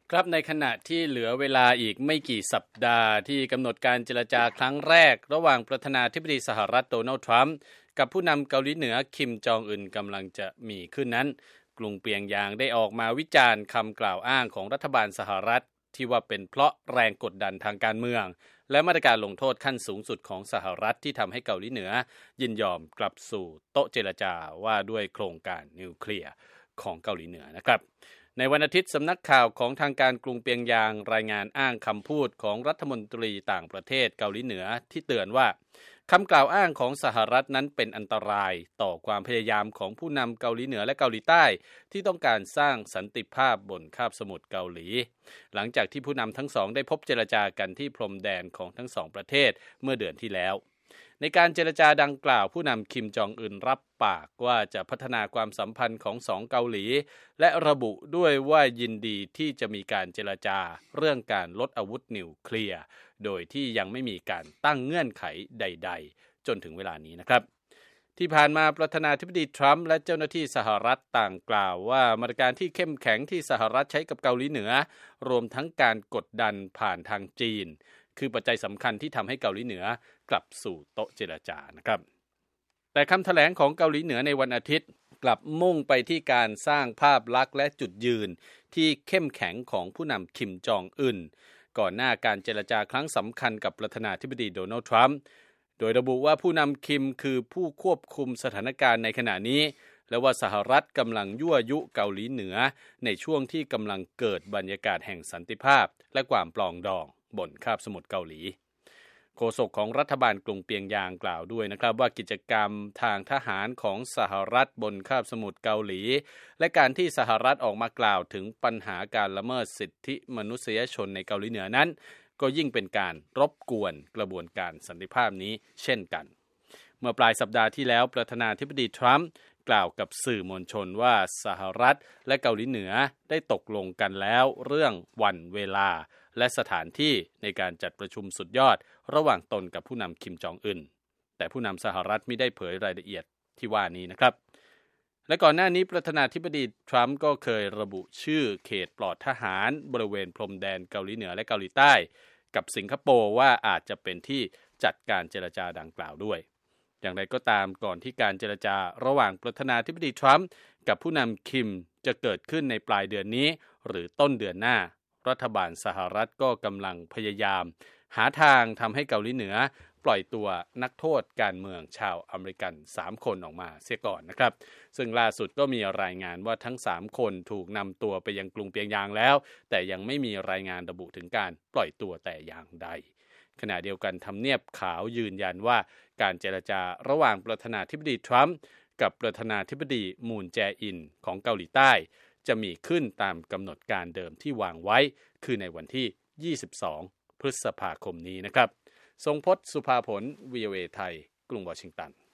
ครับในขณะที่เหลือเวลาอีกไม่กี่สัปดาห์ที่กำหนดการเจรจาครั้งแรกระหว่างประธานาธิบดีสหรัฐโดนัลด์ทรัมป์กับผู้นำเกาหลีเหนือคิมจองอึนกำลังจะมีขึ้นนั้นกรุงเปียงยางได้ออกมาวิจารณ์คำกล่าวอ้างของรัฐบาลสหรัฐที่ว่าเป็นเพราะแรงกดดันทางการเมืองและมาตรการลงโทษขั้นสูงสุดของสหรัฐที่ทำให้เกาหลีเหนือยินยอมกลับสู่โต๊ะเจรจาว่าด้วยโครงการนิวเคลียร์ของเกาหลีเหนือนะครับในวันอาทิตย์สำนักข่าวของทางการกรุงเปียงยางรายงานอ้างคำพูดของรัฐมนตรีต่างประเทศเกาหลีเหนือที่เตือนว่าคำกล่าวอ้างของสหรัฐนั้นเป็นอันตรายต่อความพยายามของผู้นำเกาหลีเหนือและเกาหลีใต้ที่ต้องการสร้างสันติภาพบนคาบสมุทรเกาหลีหลังจากที่ผู้นำทั้งสองได้พบเจรจากันที่พรมแดนของทั้งสองประเทศเมื่อเดือนที่แล้วในการเจรจาดังกล่าวผู้นำคิมจองอึนรับปากว่าจะพัฒนาความสัมพันธ์ของสองเกาหลีและระบุด้วยว่ายินดีที่จะมีการเจรจาเรื่องการลดอาวุธนิวเคลียร์โดยที่ยังไม่มีการตั้งเงื่อนไขใดๆจนถึงเวลานี้นะครับที่ผ่านมาประธานาธิบดีทรัมป์และเจ้าหน้าที่สหรัฐต่างกล่าวว่ามาตรการที่เข้มแข็งที่สหรัฐใช้กับเกาหลีเหนือรวมทั้งการกดดันผ่านทางจีนคือปัจจัยสำคัญที่ทำให้เกาหลีเหนือกลับสู่โต๊ะเจรจานะครับแต่คำแถลงของเกาหลีเหนือในวันอาทิตย์กลับมุ่งไปที่การสร้างภาพลักษณ์และจุดยืนที่เข้มแข็งของผู้นำคิมจองอึนก่อนหน้าการเจรจาครั้งสำคัญกับประธานาธิบดีโดนัลด์ทรัมป์โดยระบุว่าผู้นำคิมคือผู้ควบคุมสถานการณ์ในขณะนี้และว่าสหรัฐกำลังยั่วยุเกาหลีเหนือในช่วงที่กำลังเกิดบรรยากาศแห่งสันติภาพและความปรองดองบนคาบสมุทรเกาหลีโฆษกของรัฐบาลกรุงเปียงยางกล่าวด้วยนะครับว่ากิจกรรมทางทหารของสหรัฐบนคาบสมุทรเกาหลีและการที่สหรัฐออกมากล่าวถึงปัญหาการละเมิดสิทธิมนุษยชนในเกาหลีเหนือนั้นก็ยิ่งเป็นการรบกวนกระบวนการสันติภาพนี้เช่นกันเมื่อปลายสัปดาห์ที่แล้วประธานาธิบดีทรัมป์กล่าวกับสื่อมวลชนว่าสหรัฐและเกาหลีเหนือได้ตกลงกันแล้วเรื่องวันเวลาและสถานที่ในการจัดประชุมสุดยอดระหว่างตนกับผู้นำคิมจองอึนแต่ผู้นำสหรัฐไม่ได้เผยรายละเอียดที่ว่านี้นะครับและก่อนหน้านี้ประธานาธิบดีทรัมป์ก็เคยระบุชื่อเขตปลอดทหารบริเวณพรมแดนเกาหลีเหนือและเกาหลีใต้กับสิงคโปร์ว่าอาจจะเป็นที่จัดการเจรจาดังกล่าวด้วยอย่างไรก็ตามก่อนที่การเจรจาระหว่างประธานาธิบดีทรัมป์กับผู้นำคิมจะเกิดขึ้นในปลายเดือนนี้หรือต้นเดือนหน้ารัฐบาลสหรัฐก็กำลังพยายามหาทางทำให้เกาหลีเหนือปล่อยตัวนักโทษการเมืองชาวอเมริกัน3คนออกมาเสียก่อนนะครับซึ่งล่าสุดก็มีรายงานว่าทั้ง3คนถูกนำตัวไปยังกรุงเปียงยางแล้วแต่ยังไม่มีรายงานระบุถึงการปล่อยตัวแต่อย่างใดขณะเดียวกันทำเนียบขาวยืนยันว่าการเจรจาระหว่างประธานาธิบดีทรัมป์กับประธานาธิบดีมูนแจอินของเกาหลีใต้จะมีขึ้นตามกำหนดการเดิมที่วางไว้คือในวันที่22พฤษภาคมนี้นะครับทรงพจน์ สุภาผล VOA ไทยกรุงวอชิงตัน